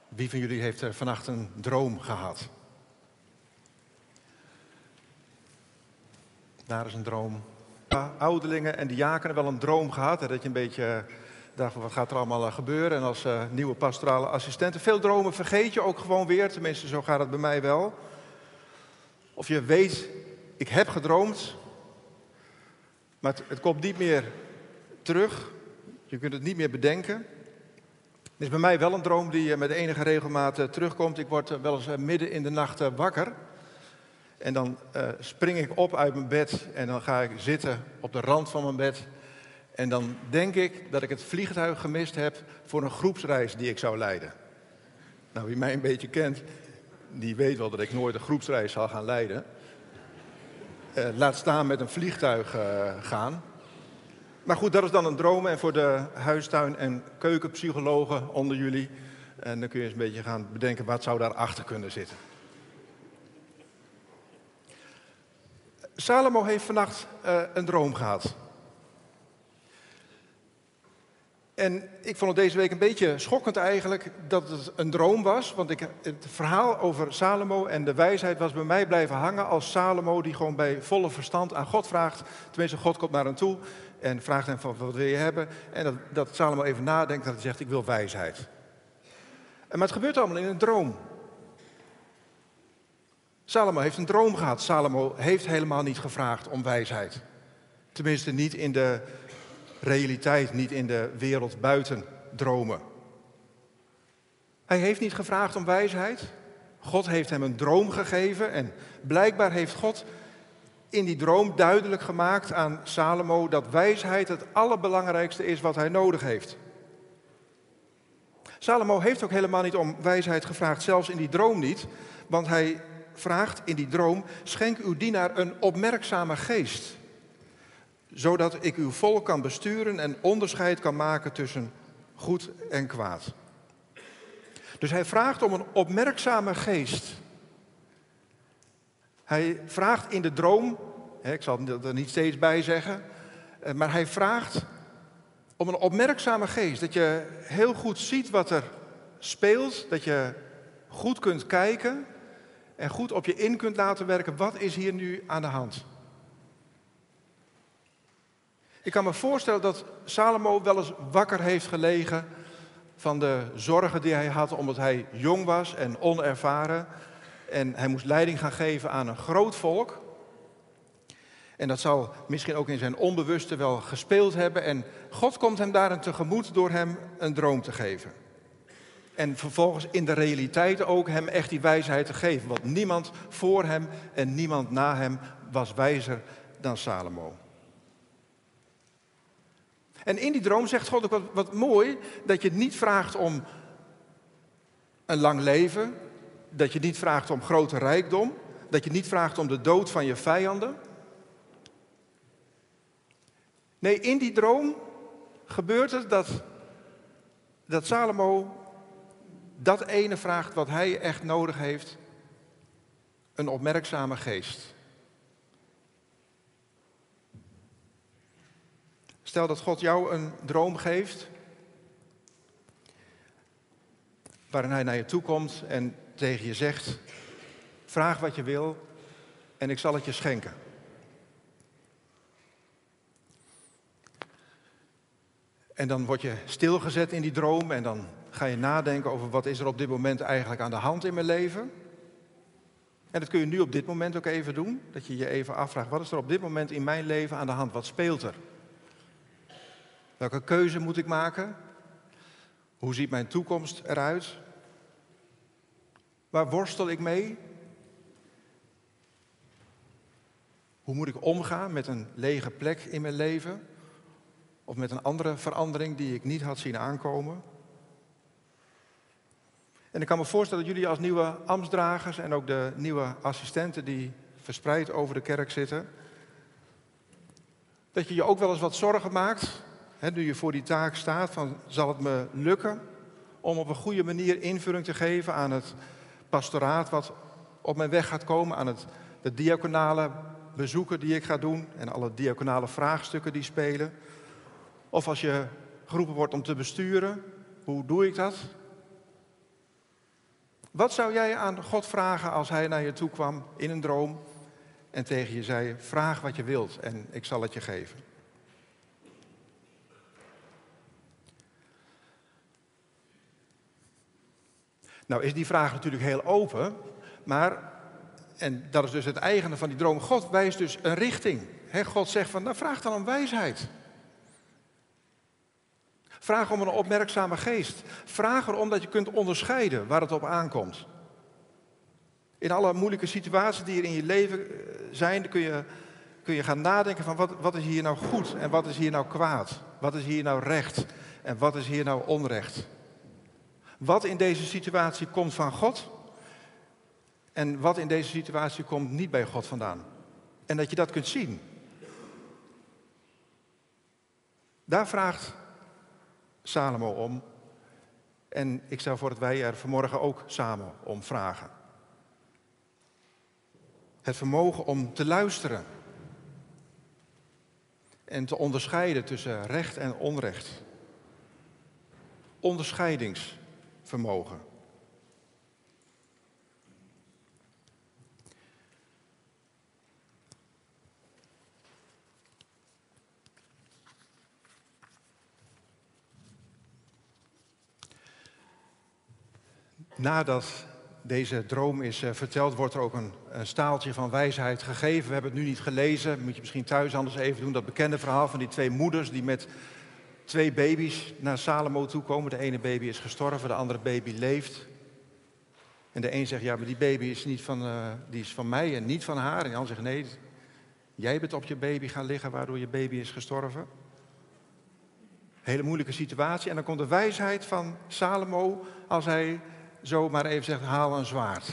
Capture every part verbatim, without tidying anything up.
Wie van jullie heeft er vannacht een droom gehad? Daar is een droom. Ja, ouderlingen en diakenen wel een droom gehad. Hè, dat je een beetje dacht van wat gaat er allemaal uh, gebeuren. En als uh, nieuwe pastorale assistenten. Veel dromen vergeet je ook gewoon weer. Tenminste, zo gaat het bij mij wel. Of je weet, ik heb gedroomd. Maar het, het komt niet meer terug. Je kunt het niet meer bedenken. Het is bij mij wel een droom die met enige regelmaat uh, terugkomt. Ik word uh, wel eens uh, midden in de nacht uh, wakker. En dan uh, spring ik op uit mijn bed en dan ga ik zitten op de rand van mijn bed. En dan denk ik dat ik het vliegtuig gemist heb voor een groepsreis die ik zou leiden. Nou, wie mij een beetje kent, die weet wel dat ik nooit een groepsreis zal gaan leiden. Uh, laat staan met een vliegtuig uh, gaan. Maar goed, dat is dan een droom. En voor de huistuin- en keukenpsychologen onder jullie. En dan kun je eens een beetje gaan bedenken wat zou daarachter kunnen zitten. Salomo heeft vannacht uh, een droom gehad. En ik vond het deze week een beetje schokkend eigenlijk dat het een droom was. Want ik, het verhaal over Salomo en de wijsheid was bij mij blijven hangen als Salomo die gewoon bij volle verstand aan God vraagt. Tenminste, God komt naar hem toe en vraagt hem van wat wil je hebben. En dat, dat Salomo even nadenkt en dat hij zegt ik wil wijsheid. En, maar het gebeurt allemaal in een droom. Salomo heeft een droom gehad. Salomo heeft helemaal niet gevraagd om wijsheid. Tenminste niet in de realiteit, niet in de wereld buiten dromen. Hij heeft niet gevraagd om wijsheid. God heeft hem een droom gegeven en blijkbaar heeft God in die droom duidelijk gemaakt aan Salomo dat wijsheid het allerbelangrijkste is wat hij nodig heeft. Salomo heeft ook helemaal niet om wijsheid gevraagd, zelfs in die droom niet, want hij vraagt in die droom, schenk uw dienaar een opmerkzame geest, zodat ik uw volk kan besturen en onderscheid kan maken tussen goed en kwaad. Dus hij vraagt om een opmerkzame geest. Hij vraagt in de droom, ik zal er niet steeds bij zeggen, maar hij vraagt om een opmerkzame geest. Dat je heel goed ziet wat er speelt, dat je goed kunt kijken en goed op je in kunt laten werken. Wat is hier nu aan de hand? Ik kan me voorstellen dat Salomo wel eens wakker heeft gelegen van de zorgen die hij had omdat hij jong was en onervaren. En hij moest leiding gaan geven aan een groot volk. En dat zal misschien ook in zijn onbewuste wel gespeeld hebben. En God komt hem daarin tegemoet door hem een droom te geven. En vervolgens in de realiteit ook hem echt die wijsheid te geven. Want niemand voor hem en niemand na hem was wijzer dan Salomo. En in die droom zegt God ook wat, wat mooi, dat je niet vraagt om een lang leven. Dat je niet vraagt om grote rijkdom. Dat je niet vraagt om de dood van je vijanden. Nee, in die droom gebeurt het dat, dat Salomo dat ene vraagt wat hij echt nodig heeft. Een opmerkzame geest. Stel dat God jou een droom geeft, waarin hij naar je toe komt en tegen je zegt, vraag wat je wil en ik zal het je schenken. En dan word je stilgezet in die droom en dan ga je nadenken over wat is er op dit moment eigenlijk aan de hand in mijn leven. En dat kun je nu op dit moment ook even doen, dat je je even afvraagt, wat is er op dit moment in mijn leven aan de hand? Wat speelt er? Welke keuze moet ik maken? Hoe ziet mijn toekomst eruit? Waar worstel ik mee? Hoe moet ik omgaan met een lege plek in mijn leven? Of met een andere verandering die ik niet had zien aankomen? En ik kan me voorstellen dat jullie als nieuwe ambtsdragers en ook de nieuwe assistenten die verspreid over de kerk zitten, dat je je ook wel eens wat zorgen maakt. He, nu je voor die taak staat, van, zal het me lukken om op een goede manier invulling te geven aan het pastoraat wat op mijn weg gaat komen, aan het, de diaconale bezoeken die ik ga doen en alle diaconale vraagstukken die spelen. Of als je geroepen wordt om te besturen, hoe doe ik dat? Wat zou jij aan God vragen als hij naar je toe kwam in een droom en tegen je zei, vraag wat je wilt en ik zal het je geven? Nou is die vraag natuurlijk heel open, maar, en dat is dus het eigene van die droom, God wijst dus een richting. He, God zegt van, nou vraag dan om wijsheid. Vraag om een opmerkzame geest. Vraag erom dat je kunt onderscheiden waar het op aankomt. In alle moeilijke situaties die er in je leven zijn, kun je, kun je gaan nadenken van wat, wat is hier nou goed en wat is hier nou kwaad? Wat is hier nou recht en wat is hier nou onrecht? Wat in deze situatie komt van God en wat in deze situatie komt niet bij God vandaan. En dat je dat kunt zien. Daar vraagt Salomo om. En ik stel voor dat wij er vanmorgen ook samen om vragen. Het vermogen om te luisteren. En te onderscheiden tussen recht en onrecht. Onderscheidingsvermogen. Nadat deze droom is uh, verteld, wordt er ook een, een staaltje van wijsheid gegeven. We hebben het nu niet gelezen, moet je misschien thuis anders even doen. Dat bekende verhaal van die twee moeders die met twee baby's naar Salomo toe komen. De ene baby is gestorven, de andere baby leeft. En de een zegt, ja, maar die baby is, niet van, uh, die is van mij en niet van haar. En de ander zegt, nee, jij bent op je baby gaan liggen waardoor je baby is gestorven. Hele moeilijke situatie. En dan komt de wijsheid van Salomo als hij zo maar even zegt, haal een zwaard.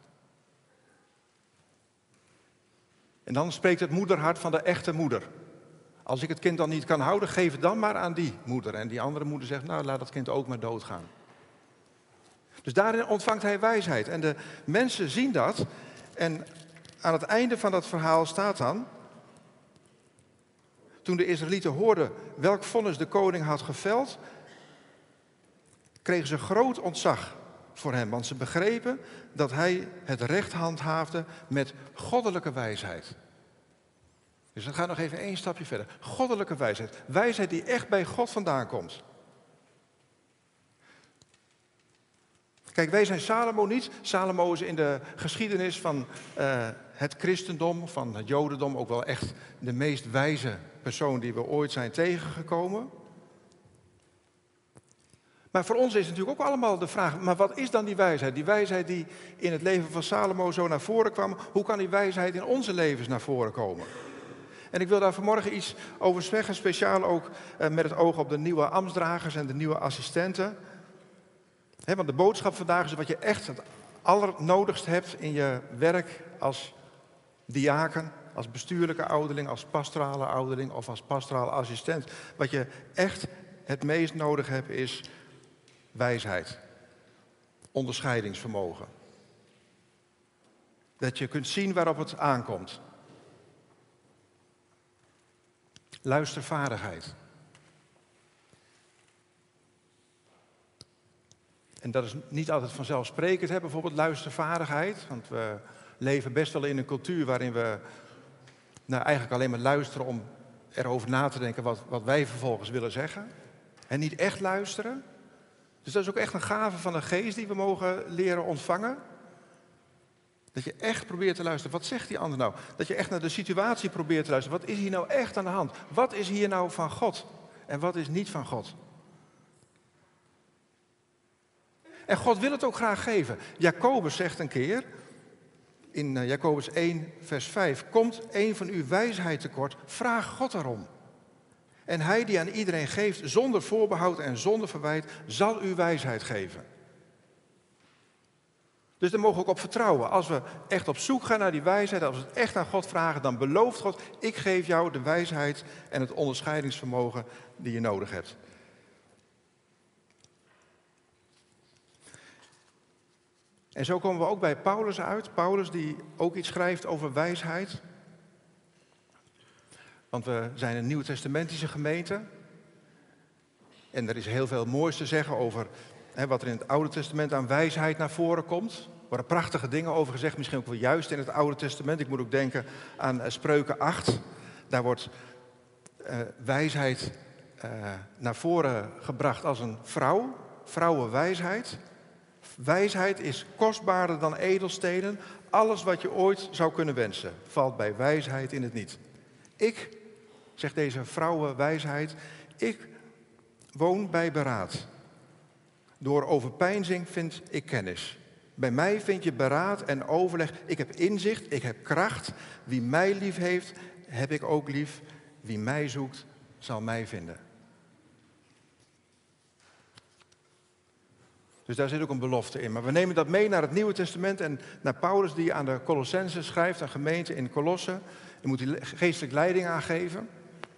En dan spreekt het moederhart van de echte moeder. Als ik het kind dan niet kan houden, geef het dan maar aan die moeder. En die andere moeder zegt, nou laat dat kind ook maar doodgaan. Dus daarin ontvangt hij wijsheid. En de mensen zien dat. En aan het einde van dat verhaal staat dan, toen de Israëlieten hoorden welk vonnis de koning had geveld, kregen ze groot ontzag voor hem. Want ze begrepen dat hij het recht handhaafde met goddelijke wijsheid. Dus dat gaat nog even één stapje verder. Goddelijke wijsheid. Wijsheid die echt bij God vandaan komt. Kijk, wij zijn Salomo niet. Salomo is in de geschiedenis van uh, het christendom, van het jodendom, ook wel echt de meest wijze persoon die we ooit zijn tegengekomen. Maar voor ons is natuurlijk ook allemaal de vraag, maar wat is dan die wijsheid? Die wijsheid die in het leven van Salomo zo naar voren kwam, hoe kan die wijsheid in onze levens naar voren komen? En ik wil daar vanmorgen iets over zeggen, speciaal ook uh, met het oog op de nieuwe ambtsdragers en de nieuwe assistenten. He, want de boodschap vandaag is wat je echt het allernodigst hebt in je werk als diaken, als bestuurlijke ouderling, als pastorale ouderling of als pastorale assistent. Wat je echt het meest nodig hebt is wijsheid, onderscheidingsvermogen. Dat je kunt zien waarop het aankomt. Luistervaardigheid. En dat is niet altijd vanzelfsprekend, hè? Bijvoorbeeld luistervaardigheid. Want we leven best wel in een cultuur waarin we nou, eigenlijk alleen maar luisteren om erover na te denken wat, wat wij vervolgens willen zeggen. En niet echt luisteren. Dus dat is ook echt een gave van de geest die we mogen leren ontvangen. Dat je echt probeert te luisteren. Wat zegt die ander nou? Dat je echt naar de situatie probeert te luisteren. Wat is hier nou echt aan de hand? Wat is hier nou van God? En wat is niet van God? En God wil het ook graag geven. Jacobus zegt een keer, in Jacobus één vers vijf, komt een van u wijsheid tekort, vraag God erom. En hij die aan iedereen geeft, zonder voorbehoud en zonder verwijt, zal u wijsheid geven. Dus daar mogen we ook op vertrouwen. Als we echt op zoek gaan naar die wijsheid, als we het echt aan God vragen, dan belooft God, ik geef jou de wijsheid en het onderscheidingsvermogen die je nodig hebt. En zo komen we ook bij Paulus uit. Paulus die ook iets schrijft over wijsheid. Want we zijn een nieuwtestamentische gemeente. En er is heel veel moois te zeggen over hè, wat er in het Oude Testament aan wijsheid naar voren komt. Er worden prachtige dingen over gezegd, misschien ook wel juist in het Oude Testament. Ik moet ook denken aan uh, Spreuken acht. Daar wordt uh, wijsheid uh, naar voren gebracht als een vrouw, vrouwenwijsheid. Wijsheid is kostbaarder dan edelstenen. Alles wat je ooit zou kunnen wensen, valt bij wijsheid in het niet. Ik, zegt deze vrouwenwijsheid, ik woon bij beraad. Door overpeinzing vind ik kennis. Bij mij vind je beraad en overleg. Ik heb inzicht, ik heb kracht. Wie mij lief heeft, heb ik ook lief. Wie mij zoekt, zal mij vinden. Dus daar zit ook een belofte in. Maar we nemen dat mee naar het Nieuwe Testament en naar Paulus die aan de Colossenzen schrijft, een gemeente in Colosse. Die moet hij geestelijk leiding aangeven.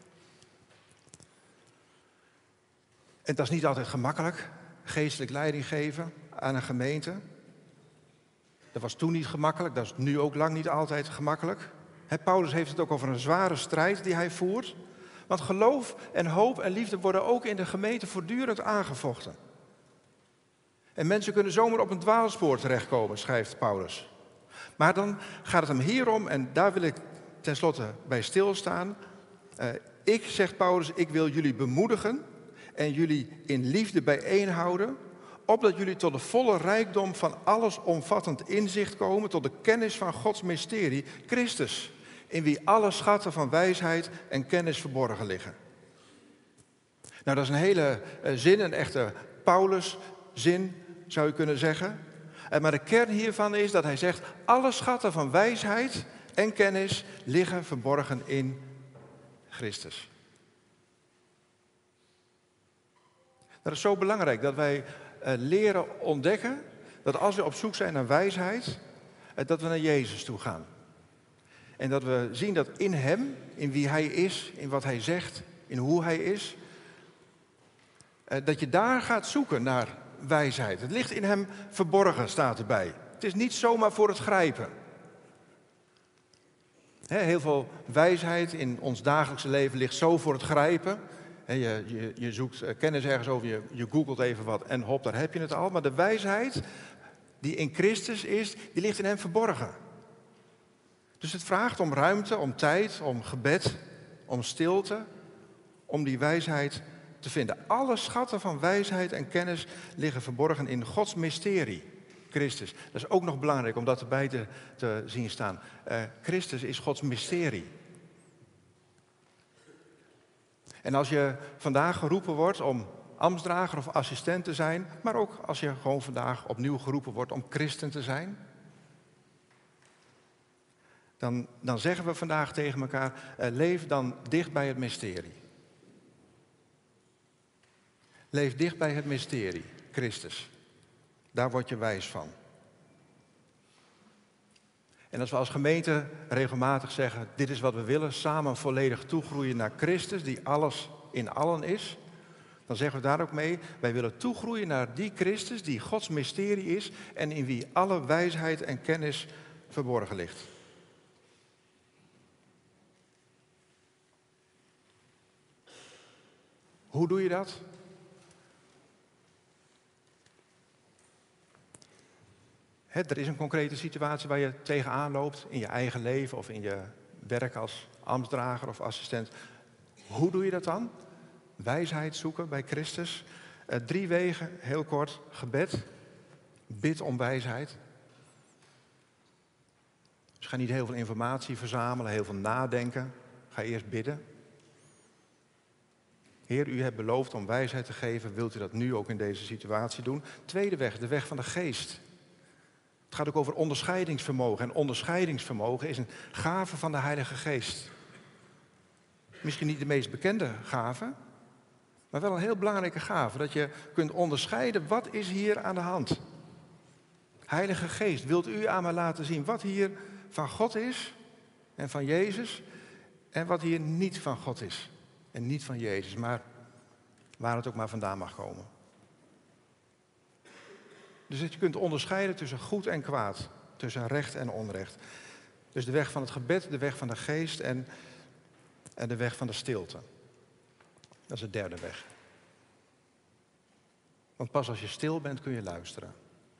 En dat is niet altijd gemakkelijk, geestelijk leiding geven aan een gemeente. Dat was toen niet gemakkelijk, dat is nu ook lang niet altijd gemakkelijk. He, Paulus heeft het ook over een zware strijd die hij voert. Want geloof en hoop en liefde worden ook in de gemeente voortdurend aangevochten. En mensen kunnen zomaar op een dwaalspoor terechtkomen, schrijft Paulus. Maar dan gaat het hem hier om, en daar wil ik tenslotte bij stilstaan. Uh, ik, zegt Paulus, ik wil jullie bemoedigen en jullie in liefde bijeenhouden, opdat jullie tot de volle rijkdom van allesomvattend inzicht komen, tot de kennis van Gods mysterie, Christus, in wie alle schatten van wijsheid en kennis verborgen liggen. Nou, dat is een hele uh, zin, een echte Paulus-zin, zou je kunnen zeggen. Uh, maar de kern hiervan is dat hij zegt, alle schatten van wijsheid en kennis liggen verborgen in Christus. Dat is zo belangrijk dat wij uh, leren ontdekken dat als we op zoek zijn naar wijsheid, uh, dat we naar Jezus toe gaan. En dat we zien dat in Hem, in wie Hij is, in wat Hij zegt, in hoe Hij is, uh, dat je daar gaat zoeken naar wijsheid. Het ligt in Hem verborgen, staat erbij. Het is niet zomaar voor het grijpen. He, heel veel wijsheid in ons dagelijkse leven ligt zo voor het grijpen. He, je, je, je zoekt kennis ergens over, je, je googelt even wat en hop, daar heb je het al. Maar de wijsheid die in Christus is, die ligt in Hem verborgen. Dus het vraagt om ruimte, om tijd, om gebed, om stilte, om die wijsheid te vinden. Alle schatten van wijsheid en kennis liggen verborgen in Gods mysterie, Christus. Dat is ook nog belangrijk om dat erbij te, te zien staan. Uh, Christus is Gods mysterie. En als je vandaag geroepen wordt om ambtsdrager of assistent te zijn, maar ook als je gewoon vandaag opnieuw geroepen wordt om christen te zijn, dan, dan zeggen we vandaag tegen elkaar, uh, leef dan dicht bij het mysterie. Leef dicht bij het mysterie, Christus. Daar word je wijs van. En als we als gemeente regelmatig zeggen, dit is wat we willen, samen volledig toegroeien naar Christus, die alles in allen is, dan zeggen we daar ook mee, wij willen toegroeien naar die Christus, die Gods mysterie is en in wie alle wijsheid en kennis verborgen ligt. Hoe doe je dat? He, er is een concrete situatie waar je tegenaan loopt in je eigen leven of in je werk als ambtsdrager of assistent. Hoe doe je dat dan? Wijsheid zoeken bij Christus. Uh, drie wegen, heel kort. Gebed. Bid om wijsheid. Dus ga niet heel veel informatie verzamelen, heel veel nadenken. Ga eerst bidden. Heer, u hebt beloofd om wijsheid te geven. Wilt u dat nu ook in deze situatie doen? Tweede weg, de weg van de geest. Het gaat ook over onderscheidingsvermogen. En onderscheidingsvermogen is een gave van de Heilige Geest. Misschien niet de meest bekende gave, maar wel een heel belangrijke gave. Dat je kunt onderscheiden, wat is hier aan de hand? Heilige Geest, wilt u aan mij laten zien wat hier van God is en van Jezus en wat hier niet van God is en niet van Jezus, maar waar het ook maar vandaan mag komen. Dus dat je kunt onderscheiden tussen goed en kwaad, tussen recht en onrecht. Dus de weg van het gebed, de weg van de geest en, en de weg van de stilte. Dat is de derde weg. Want pas als je stil bent kun je luisteren.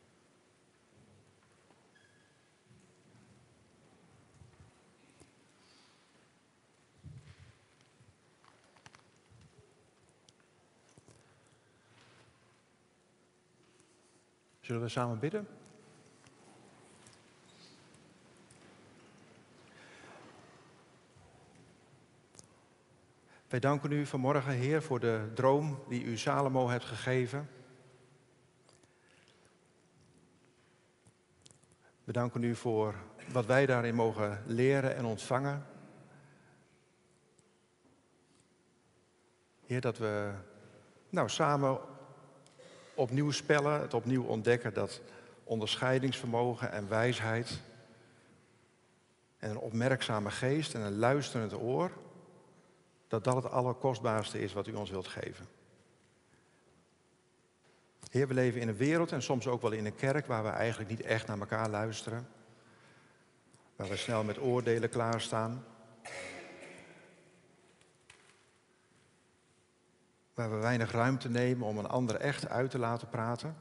Zullen we samen bidden? Wij danken u vanmorgen, Heer, voor de droom die u Salomo hebt gegeven. We danken u voor wat wij daarin mogen leren en ontvangen. Heer, dat we nou, samen opnieuw spellen, het opnieuw ontdekken dat onderscheidingsvermogen en wijsheid en een opmerkzame geest en een luisterend oor, dat dat het allerkostbaarste is wat u ons wilt geven. Heer, we leven in een wereld en soms ook wel in een kerk waar we eigenlijk niet echt naar elkaar luisteren. Waar we snel met oordelen klaarstaan. Waar we weinig ruimte nemen om een ander echt uit te laten praten.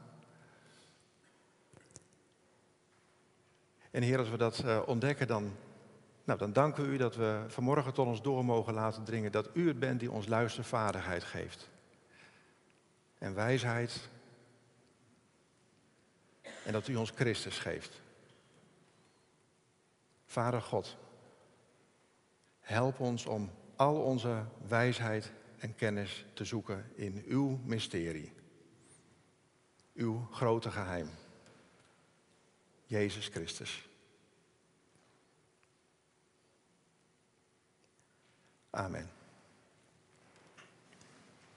En Heer, als we dat uh, ontdekken, dan, nou, dan danken we u dat we vanmorgen tot ons door mogen laten dringen dat u het bent die ons luistervaardigheid geeft. En wijsheid. En dat u ons Christus geeft. Vader God, help ons om al onze wijsheid en kennis te zoeken in uw mysterie. Uw grote geheim. Jezus Christus. Amen.